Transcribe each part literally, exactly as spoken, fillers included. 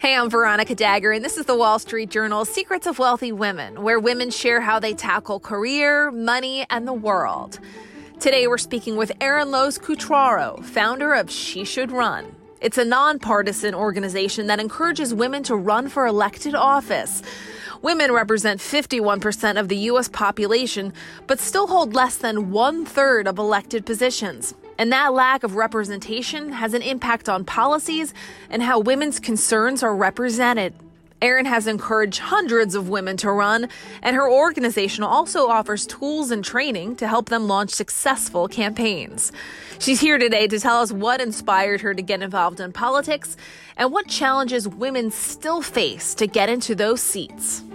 Hey, I'm Veronica Dagger, and this is the Wall Street Journal's Secrets of Wealthy Women, where women share how they tackle career, money, and the world. Today, we're speaking with Erin Loos-Cutraro, founder of She Should Run. It's a nonpartisan organization that encourages women to run for elected office. Women represent fifty-one percent of the U S population, but still hold less than one-third of elected positions. And that lack of representation has an impact on policies and how women's concerns are represented. Erin has encouraged hundreds of women to run, and her organization also offers tools and training to help them launch successful campaigns. She's here today to tell us what inspired her to get involved in politics and what challenges women still face to get into those seats.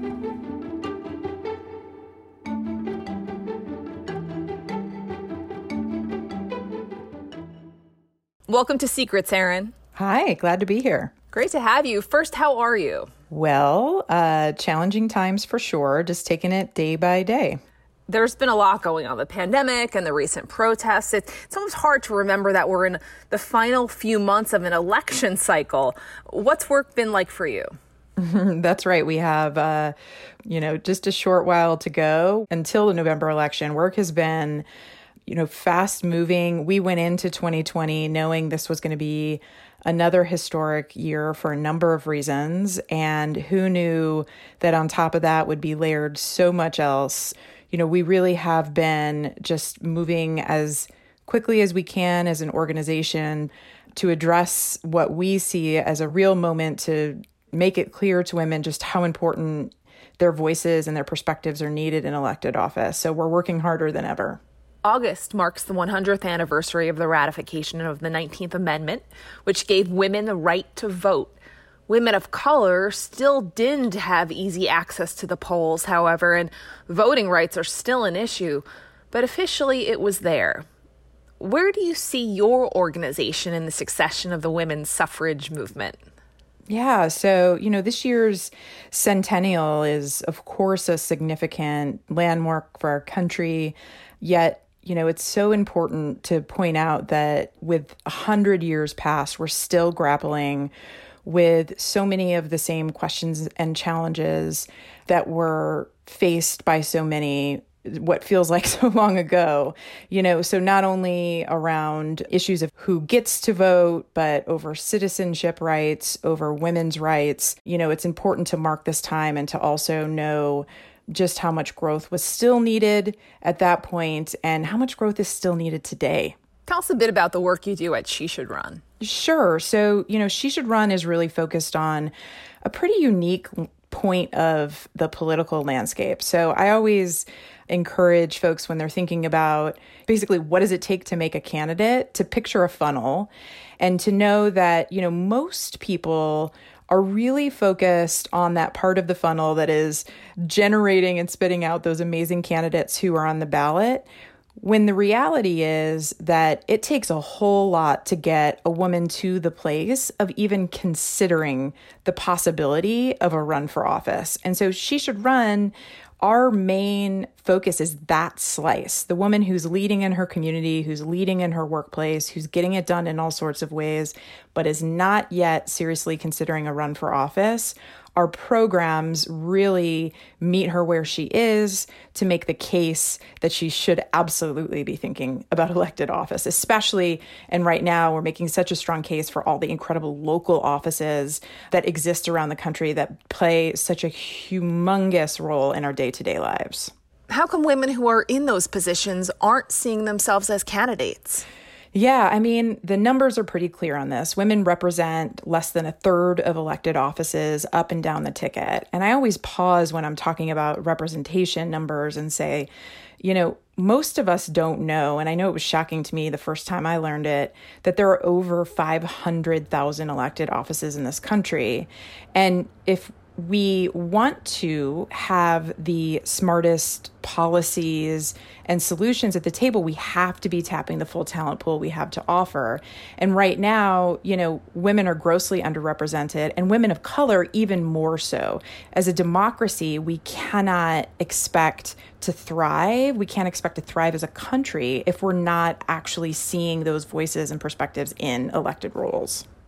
Welcome to Secrets, Erin. Hi, glad to be here. Great to have you. First, how are you? Well, uh, challenging times for sure, just taking it day by day. There's been a lot going on, the pandemic and the recent protests. It, it's almost hard to remember that we're in the final few months of an election cycle. What's work been like for you? That's right. We have, uh, you know, just a short while to go until the November election. Work has been you know, fast moving. We went into twenty twenty knowing this was going to be another historic year for a number of reasons. And who knew that on top of that would be layered so much else. You know, we really have been just moving as quickly as we can as an organization to address what we see as a real moment to make it clear to women just how important their voices and their perspectives are needed in elected office. So we're working harder than ever. August marks the one hundredth anniversary of the ratification of the nineteenth Amendment, which gave women the right to vote. Women of color still didn't have easy access to the polls, however, and voting rights are still an issue, but officially it was there. Where do you see your organization in the succession of the women's suffrage movement? Yeah, so, you know, this year's centennial is, of course, a significant landmark for our country, yet you know, it's so important to point out that with a hundred years past, we're still grappling with so many of the same questions and challenges that were faced by so many, what feels like so long ago. You know, so not only around issues of who gets to vote, but over citizenship rights, over women's rights. You know, it's important to mark this time and to also know just how much growth was still needed at that point and how much growth is still needed today. Tell us a bit about the work you do at She Should Run. Sure. So, you know, She Should Run is really focused on a pretty unique point of the political landscape. So I always encourage folks when they're thinking about basically what does it take to make a candidate, to picture a funnel and to know that, you know, most people are really focused on that part of the funnel that is generating and spitting out those amazing candidates who are on the ballot, when the reality is that it takes a whole lot to get a woman to the place of even considering the possibility of a run for office. And so She Should Run, our main focus is that slice, the woman who's leading in her community, who's leading in her workplace, who's getting it done in all sorts of ways, but is not yet seriously considering a run for office. Our programs really meet her where she is to make the case that she should absolutely be thinking about elected office, especially, and right now we're making such a strong case for all the incredible local offices that exist around the country that play such a humongous role in our day-to-day lives. How come women who are in those positions aren't seeing themselves as candidates? Yeah, I mean, the numbers are pretty clear on this. Women represent less than a third of elected offices up and down the ticket. And I always pause when I'm talking about representation numbers and say, you know, most of us don't know, and I know it was shocking to me the first time I learned it, that there are over five hundred thousand elected offices in this country. And if we want to have the smartest policies and solutions at the table, we have to be tapping the full talent pool we have to offer. And right now, you know, women are grossly underrepresented and women of color even more so. As a democracy, we cannot expect to thrive. We can't expect to thrive as a country if we're not actually seeing those voices and perspectives in elected roles.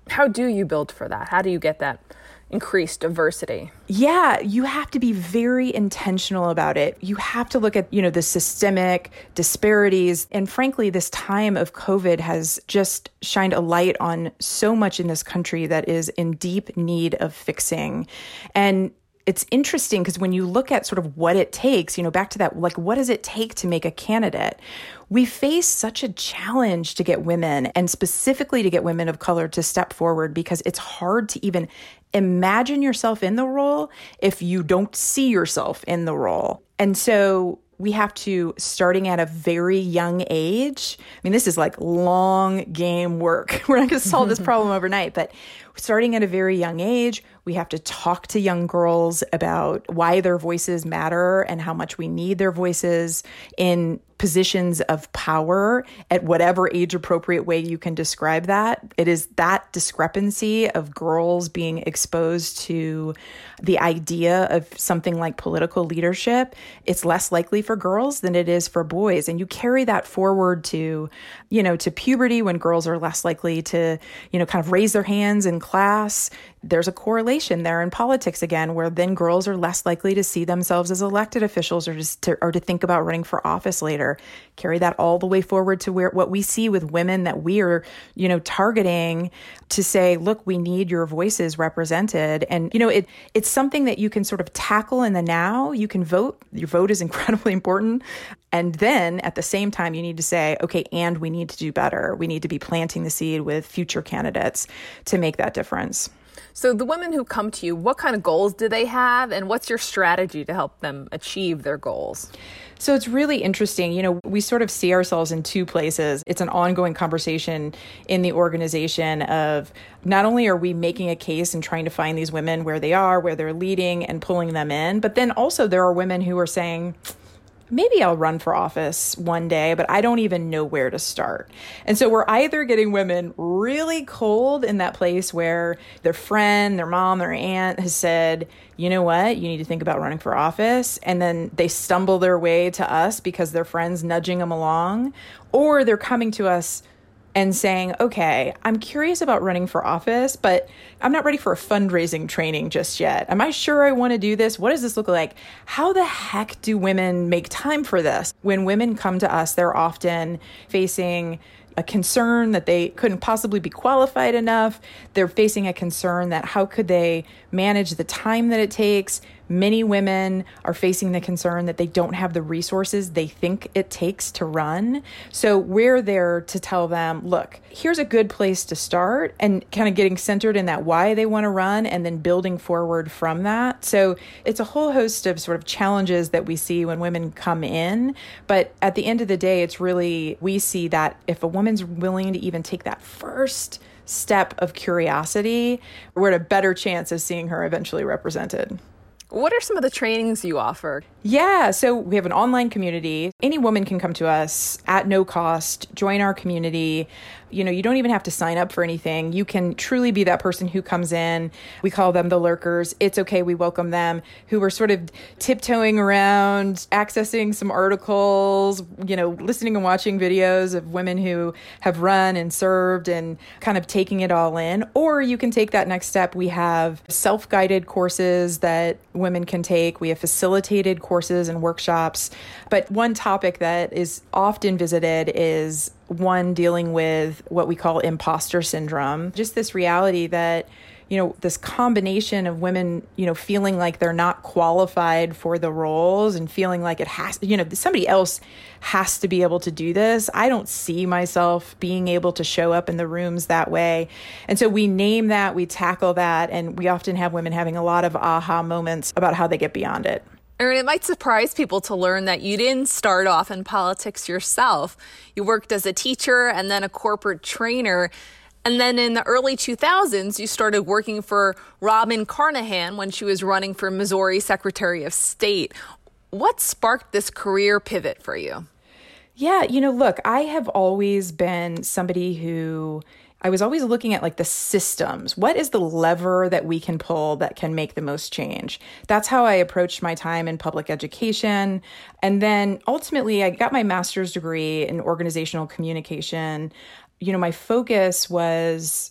How do you build for that? How do you get that increased diversity? Yeah, you have to be very intentional about it. You have to look at, you know, the systemic disparities. And frankly, this time of COVID has just shined a light on so much in this country that is in deep need of fixing. And it's interesting because when you look at sort of what it takes, you know, back to that, like, what does it take to make a candidate? We face such a challenge to get women, and specifically to get women of color to step forward, because it's hard to even imagine yourself in the role if you don't see yourself in the role. And so we have to, starting at a very young age, I mean, this is like long game work. We're not going to solve this problem overnight, but starting at a very young age, we have to talk to young girls about why their voices matter and how much we need their voices in positions of power at whatever age appropriate way you can describe that. It is that discrepancy of girls being exposed to the idea of something like political leadership. It's less likely for girls than it is for boys. And you carry that forward to, you know, to puberty, when girls are less likely to, you know, kind of raise their hands in class. There's a correlation there in politics again, where then girls are less likely to see themselves as elected officials, or just to, or to think about running for office later. Carry that all the way forward to where what we see with women that we are, you know, targeting to say, look, we need your voices represented. And, you know, it it's something that you can sort of tackle in the now. You can vote. Your vote is incredibly important. And then at the same time, you need to say, okay, and we need to do better. We need to be planting the seed with future candidates to make that difference. So the women who come to you, what kind of goals do they have, and what's your strategy to help them achieve their goals? So it's really interesting. You know, we sort of see ourselves in two places. It's an ongoing conversation in the organization of not only are we making a case and trying to find these women where they are, where they're leading, and pulling them in, but then also there are women who are saying, maybe I'll run for office one day, but I don't even know where to start. And so we're either getting women really cold in that place where their friend, their mom, their aunt has said, you know what, you need to think about running for office. And then they stumble their way to us because their friend's nudging them along, or they're coming to us and saying, okay, I'm curious about running for office, but I'm not ready for a fundraising training just yet. Am I sure I want to do this? What does this look like? How the heck do women make time for this? When women come to us, they're often facing a concern that they couldn't possibly be qualified enough. They're facing a concern that how could they manage the time that it takes? Many women are facing the concern that they don't have the resources they think it takes to run. So we're there to tell them, look, here's a good place to start, and kind of getting centered in that why they want to run and then building forward from that. So it's a whole host of sort of challenges that we see when women come in. But at the end of the day, it's really, we see that if a woman's willing to even take that first step of curiosity, we're at a better chance of seeing her eventually represented. What are some of the trainings you offer? Yeah, so we have an online community. Any woman can come to us at no cost, join our community. You know, you don't even have to sign up for anything. You can truly be that person who comes in. We call them the lurkers. It's okay, we welcome them, who are sort of tiptoeing around, accessing some articles, you know, listening and watching videos of women who have run and served and kind of taking it all in. Or you can take that next step. We have self-guided courses that women can take. We have facilitated courses and workshops. But one topic that is often visited is one dealing with what we call imposter syndrome. Just this reality that, you know, this combination of women, you know, feeling like they're not qualified for the roles and feeling like it has, you know, somebody else has to be able to do this. I don't see myself being able to show up in the rooms that way. And so we name that, we tackle that, and we often have women having a lot of aha moments about how they get beyond it. Erin, it might surprise people to learn that you didn't start off in politics yourself. You worked as a teacher and then a corporate trainer. And then in the early two thousands, you started working for Robin Carnahan when she was running for Missouri Secretary of State. What sparked this career pivot for you? Yeah, you know, look, I have always been somebody who I was always looking at like the systems. What is the lever that we can pull that can make the most change? That's how I approached my time in public education. And then ultimately, I got my master's degree in organizational communication. You know, my focus was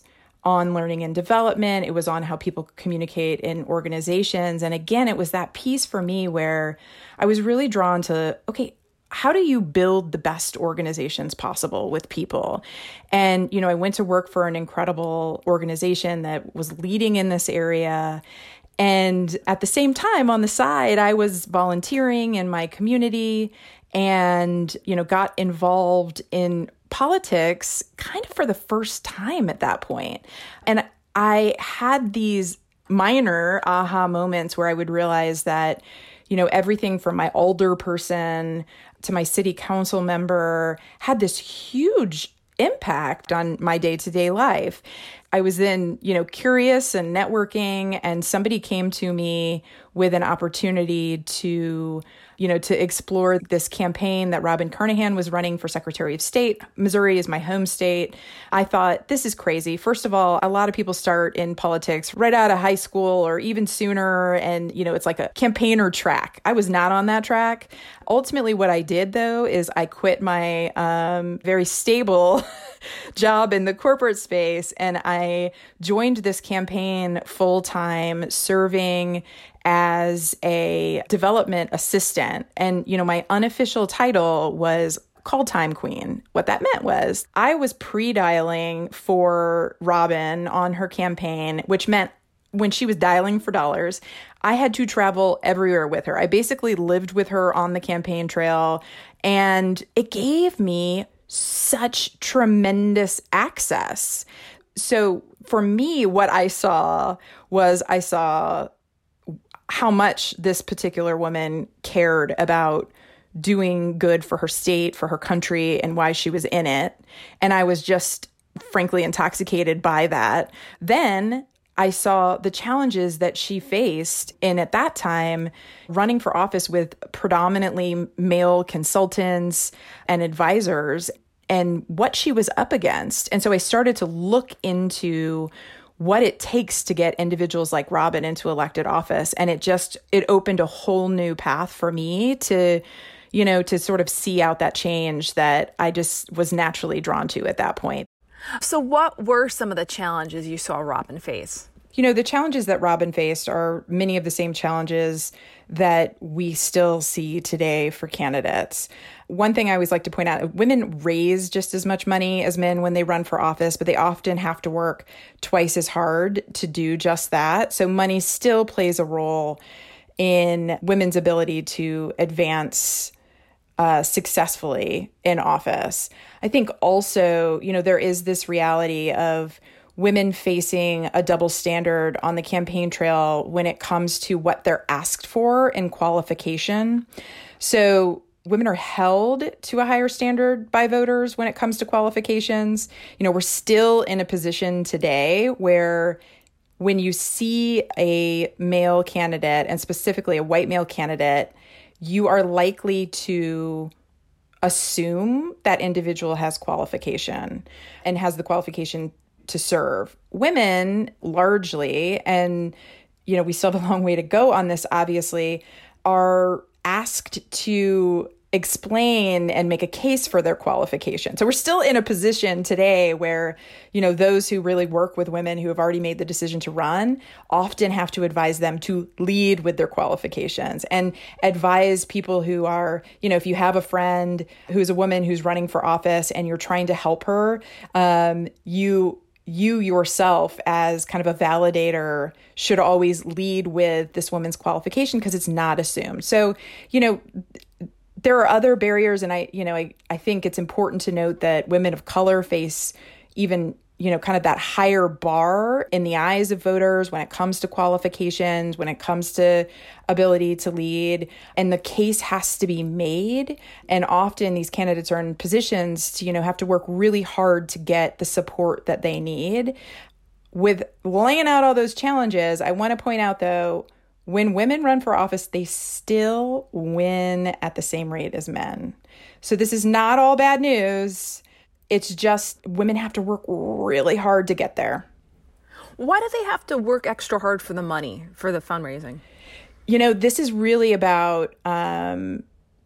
on learning and development. It was on how people communicate in organizations. And again, it was that piece for me where I was really drawn to, okay, how do you build the best organizations possible with people? And, you know, I went to work for an incredible organization that was leading in this area. And at the same time, on the side, I was volunteering in my community and, you know, got involved in politics kind of for the first time at that point. And I had these minor aha moments where I would realize that, you know, everything from my alder person to my city council member had this huge impact on my day-to-day life. I was then, you know, curious and networking, and somebody came to me with an opportunity to, you know, to explore this campaign that Robin Carnahan was running for Secretary of State. Missouri is my home state. I thought, this is crazy. First of all, a lot of people start in politics right out of high school or even sooner. And, you know, it's like a campaigner track. I was not on that track. Ultimately, what I did, though, is I quit my um, very stable job in the corporate space, and I joined this campaign full time, serving as a development assistant. And, you know, my unofficial title was call time queen. What that meant was I was pre-dialing for Robin on her campaign, which meant when she was dialing for dollars, I had to travel everywhere with her. I basically lived with her on the campaign trail, and it gave me such tremendous access. So for me, what I saw was I saw how much this particular woman cared about doing good for her state, for her country, and why she was in it. And I was just frankly intoxicated by that. Then I saw the challenges that she faced in, at that time, running for office with predominantly male consultants and advisors, and what she was up against. And so I started to look into what it takes to get individuals like Robin into elected office. And it just, it opened a whole new path for me to, you know, to sort of see out that change that I just was naturally drawn to at that point. So what were some of the challenges you saw Robin face? You know, the challenges that Robin faced are many of the same challenges that we still see today for candidates. One thing I always like to point out, women raise just as much money as men when they run for office, but they often have to work twice as hard to do just that. So money still plays a role in women's ability to advance uh, successfully in office. I think also, you know, there is this reality of women facing a double standard on the campaign trail when it comes to what they're asked for in qualification. So women are held to a higher standard by voters when it comes to qualifications. You know, we're still in a position today where when you see a male candidate, and specifically a white male candidate, you are likely to assume that individual has qualification and has the qualification to serve. Women largely, and, you know, we still have a long way to go on this, obviously, are asked to explain and make a case for their qualification. So we're still in a position today where, you know, those who really work with women who have already made the decision to run often have to advise them to lead with their qualifications and advise people who are, you know, if you have a friend who's a woman who's running for office and you're trying to help her, um, you you yourself as kind of a validator should always lead with this woman's qualification because it's not assumed. So, you know, there are other barriers. And I, you know, I, I think it's important to note that women of color face even, you know, kind of that higher bar in the eyes of voters when it comes to qualifications, when it comes to ability to lead. And the case has to be made. And often these candidates are in positions to, you know, have to work really hard to get the support that they need. With laying out all those challenges, I want to point out, though, when women run for office, they still win at the same rate as men. So this is not all bad news. It's just women have to work really hard to get there. Why do they have to work extra hard for the money, for the fundraising? You know, this is really about um,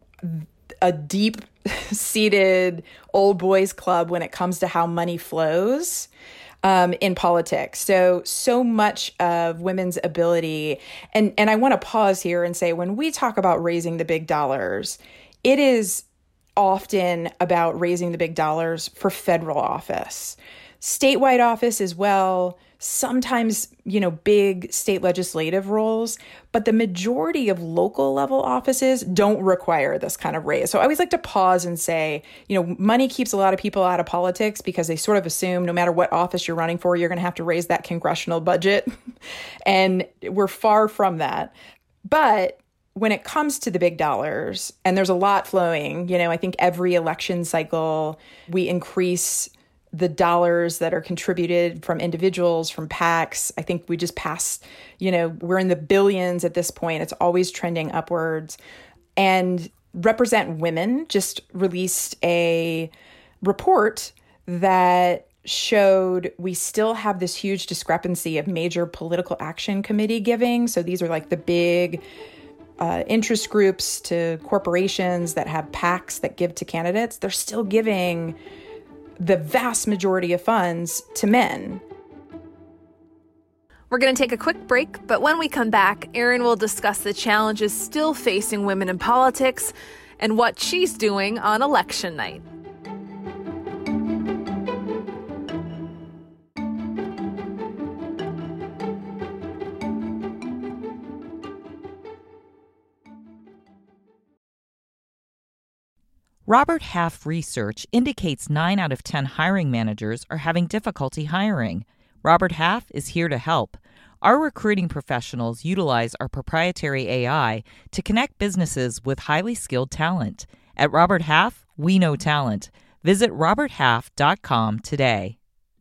a deep-seated old boys club when it comes to how money flows. um, in politics. So, so much of women's ability, and, and I want to pause here and say, when we talk about raising the big dollars, it is often about raising the big dollars for federal office, statewide office as well, sometimes, you know, big state legislative roles, but the majority of local level offices don't require this kind of raise. So I always like to pause and say, you know, money keeps a lot of people out of politics because they sort of assume no matter what office you're running for, you're going to have to raise that congressional budget. And we're far from that. But when it comes to the big dollars, and there's a lot flowing, you know, I think every election cycle, we increase the dollars that are contributed from individuals, from PACs. I think we just passed, you know, we're in the billions at this point. It's always trending upwards. And Represent Women just released a report that showed we still have this huge discrepancy of major political action committee giving. So these are like the big uh, interest groups to corporations that have PACs that give to candidates. They're still giving the vast majority of funds to men. We're going to take a quick break, but when we come back, Erin will discuss the challenges still facing women in politics and what she's doing on election night. Robert Half research indicates nine out of ten hiring managers are having difficulty hiring. Robert Half is here to help. Our recruiting professionals utilize our proprietary A I to connect businesses with highly skilled talent. At Robert Half, we know talent. Visit robert half dot com today.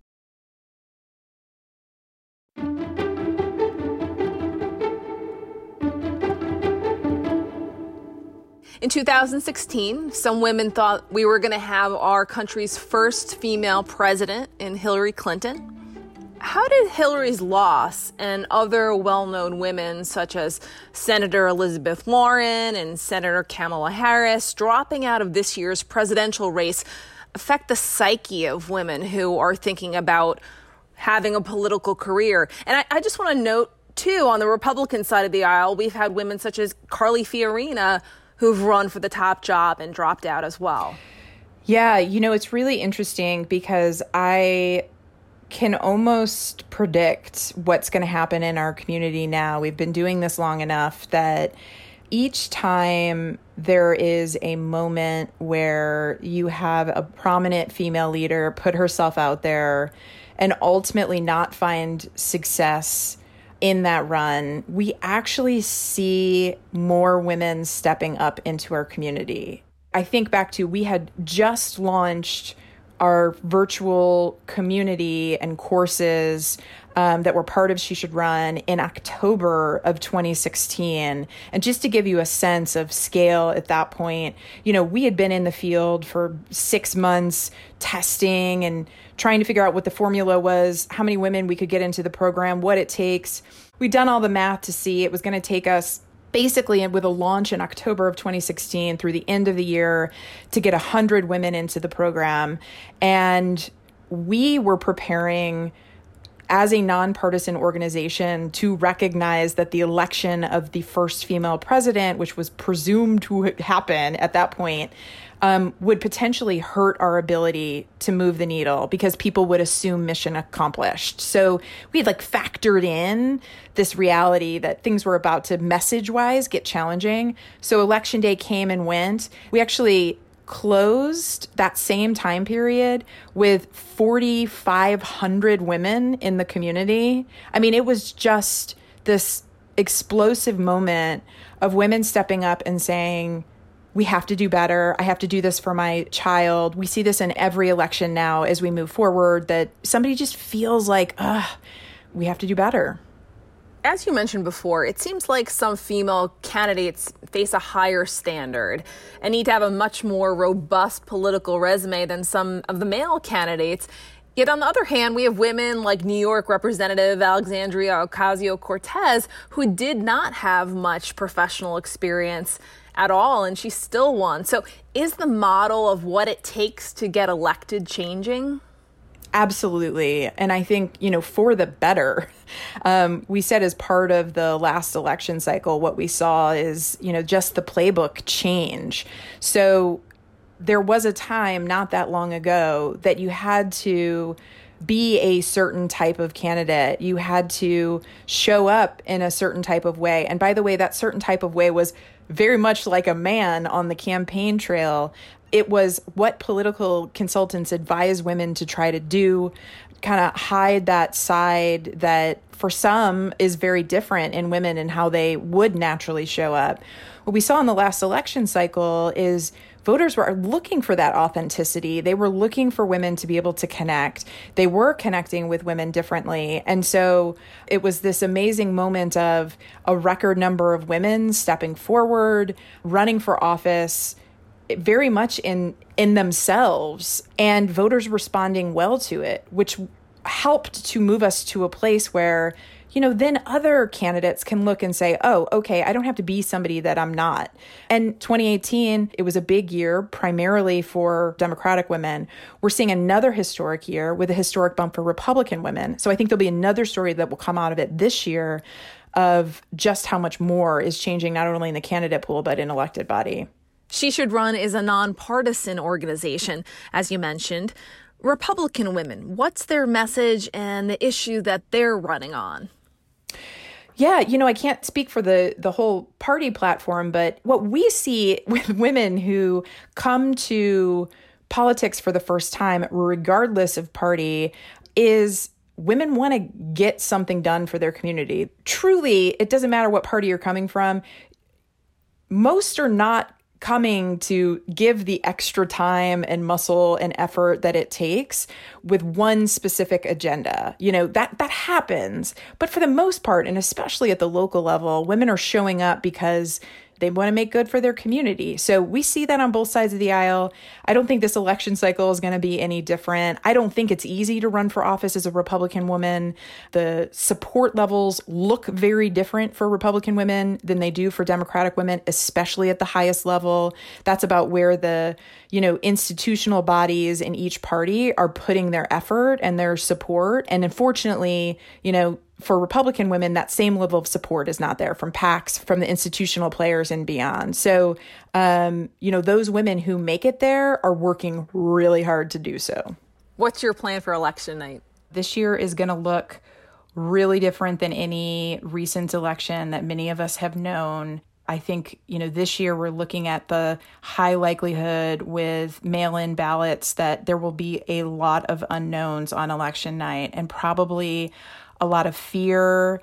In two thousand sixteen, some women thought we were going to have our country's first female president in Hillary Clinton. How did Hillary's loss and other well-known women, such as Senator Elizabeth Warren and Senator Kamala Harris, dropping out of this year's presidential race, affect the psyche of women who are thinking about having a political career? And I, I just want to note, too, on the Republican side of the aisle, we've had women such as Carly Fiorina who've run for the top job and dropped out as well. Yeah, you know, it's really interesting because I can almost predict what's going to happen in our community now. We've been doing this long enough that each time there is a moment where you have a prominent female leader put herself out there and ultimately not find success in that run, we actually see more women stepping up into our community. I think back to, we had just launched our virtual community and courses um, that were part of She Should Run in October of twenty sixteen. And just to give you a sense of scale at that point, you know, we had been in the field for six months testing and trying to figure out what the formula was, how many women we could get into the program, what it takes. We'd done all the math to see it was going to take us basically with a launch in October of twenty sixteen through the end of the year to get one hundred women into the program. And we were preparing as a nonpartisan organization to recognize that the election of the first female president, which was presumed to happen at that point, um, would potentially hurt our ability to move the needle because people would assume mission accomplished. So we had like factored in this reality that things were about to message-wise get challenging. So election day came and went. We actually closed that same time period with forty-five hundred women in the community. I mean, it was just this explosive moment of women stepping up and saying, we have to do better. I have to do this for my child. We see this in every election now as we move forward, that somebody just feels like, ugh, we have to do better. As you mentioned before, it seems like some female candidates face a higher standard and need to have a much more robust political resume than some of the male candidates. Yet on the other hand, we have women like New York Representative Alexandria Ocasio-Cortez, who did not have much professional experience at all, and she still won. So is the model of what it takes to get elected changing? Absolutely. And I think, you know, for the better. Um, we said as part of the last election cycle, what we saw is, you know, just the playbook change. So there was a time not that long ago that you had to be a certain type of candidate. You had to show up in a certain type of way. And by the way, that certain type of way was very much like a man on the campaign trail. It was what political consultants advise women to try to do, kind of hide that side that for some is very different in women and how they would naturally show up. What we saw in the last election cycle is voters were looking for that authenticity. They were looking for women to be able to connect. They were connecting with women differently. And so it was this amazing moment of a record number of women stepping forward, running for office, very much in in themselves, and voters responding well to it, which helped to move us to a place where, you know, then other candidates can look and say, oh, okay, I don't have to be somebody that I'm not. And twenty eighteen, it was a big year, primarily for Democratic women. We're seeing another historic year with a historic bump for Republican women. So I think there'll be another story that will come out of it this year of just how much more is changing, not only in the candidate pool, but in elected body. She Should Run is a nonpartisan organization, as you mentioned. Republican women, what's their message and the issue that they're running on? Yeah, you know, I can't speak for the, the whole party platform, but what we see with women who come to politics for the first time, regardless of party, is women want to get something done for their community. Truly, it doesn't matter what party you're coming from. Most are not coming to give the extra time and muscle and effort that it takes with one specific agenda. You know, that that happens. But for the most part, and especially at the local level, women are showing up because they want to make good for their community. So we see that on both sides of the aisle. I don't think this election cycle is going to be any different. I don't think it's easy to run for office as a Republican woman. The support levels look very different for Republican women than they do for Democratic women, especially at the highest level. That's about where the, you know, institutional bodies in each party are putting their effort and their support. And unfortunately, you know, for Republican women, that same level of support is not there from PACs, from the institutional players and beyond. So, um, you know, those women who make it there are working really hard to do so. What's your plan for election night? This year is going to look really different than any recent election that many of us have known. I think, you know, this year we're looking at the high likelihood with mail-in ballots that there will be a lot of unknowns on election night, and probably a lot of fear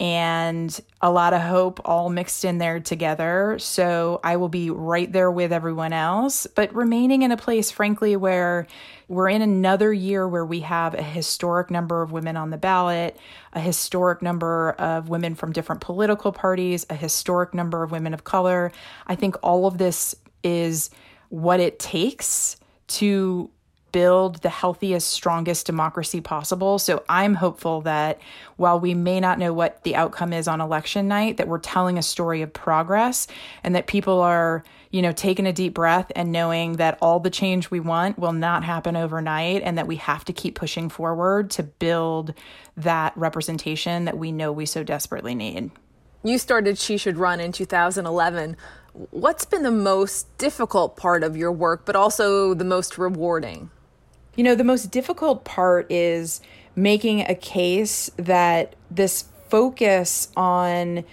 and a lot of hope all mixed in there together. So I will be right there with everyone else, but remaining in a place, frankly, where we're in another year where we have a historic number of women on the ballot, a historic number of women from different political parties, a historic number of women of color. I think all of this is what it takes to build the healthiest, strongest democracy possible. So I'm hopeful that while we may not know what the outcome is on election night, that we're telling a story of progress, and that people are, you know, taking a deep breath and knowing that all the change we want will not happen overnight, and that we have to keep pushing forward to build that representation that we know we so desperately need. You started She Should Run in two thousand eleven. What's been the most difficult part of your work, but also the most rewarding? You know, the most difficult part is making a case that this focus on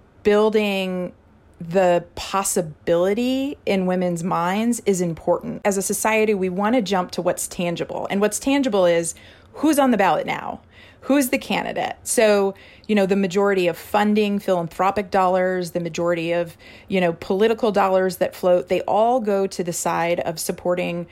building the possibility in women's minds is important. As a society, we want to jump to what's tangible. And what's tangible is who's on the ballot now? Who's the candidate? So, you know, the majority of funding, philanthropic dollars, the majority of, you know, political dollars that float, they all go to the side of supporting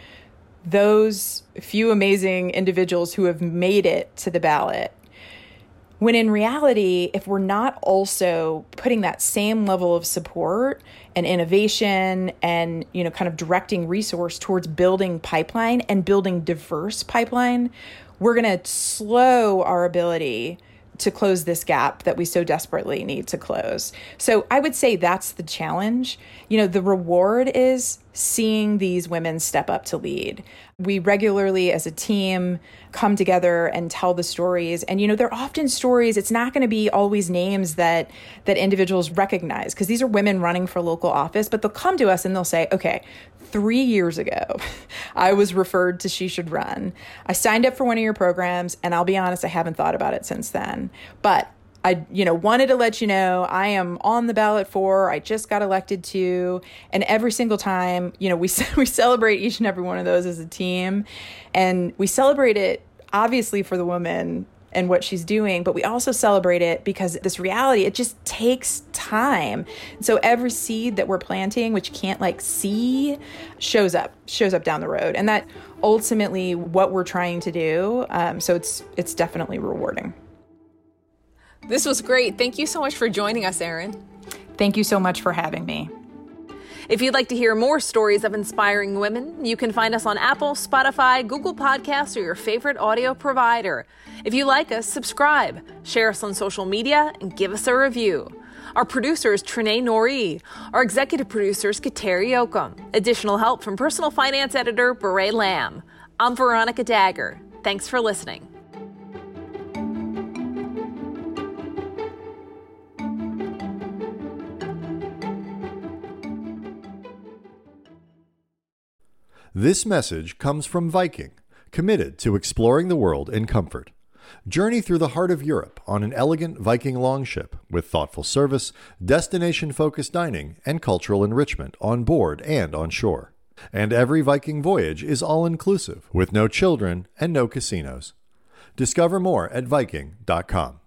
those few amazing individuals who have made it to the ballot. When in reality, if we're not also putting that same level of support and innovation and, you know, kind of directing resource towards building pipeline and building diverse pipeline, we're going to slow our ability to close this gap that we so desperately need to close. So I would say that's the challenge. You know, the reward is seeing these women step up to lead. We regularly, as a team, come together and tell the stories. And, you know, they're often stories, it's not going to be always names that that individuals recognize, because these are women running for local office, but they'll come to us and they'll say, okay, three years ago, I was referred to She Should Run. I signed up for one of your programs, and I'll be honest, I haven't thought about it since then. But I, you know, wanted to let you know I am on the ballot for, I just got elected to, and every single time, you know, we we celebrate each and every one of those as a team, and we celebrate it obviously for the woman and what she's doing, but we also celebrate it because this reality, it just takes time. So every seed that we're planting, which you can't like see, shows up, shows up down the road, and that ultimately what we're trying to do. Um, so it's it's definitely rewarding. This was great. Thank you so much for joining us, Erin. Thank you so much for having me. If you'd like to hear more stories of inspiring women, you can find us on Apple, Spotify, Google Podcasts, or your favorite audio provider. If you like us, subscribe, share us on social media, and give us a review. Our producer is Trinae Noree. Our executive producer is Kateri Yoakum. Additional help from personal finance editor Beret Lamb. I'm Veronica Dagger. Thanks for listening. This message comes from Viking, committed to exploring the world in comfort. Journey through the heart of Europe on an elegant Viking longship with thoughtful service, destination-focused dining, and cultural enrichment on board and on shore. And every Viking voyage is all-inclusive, with no children and no casinos. Discover more at Viking dot com.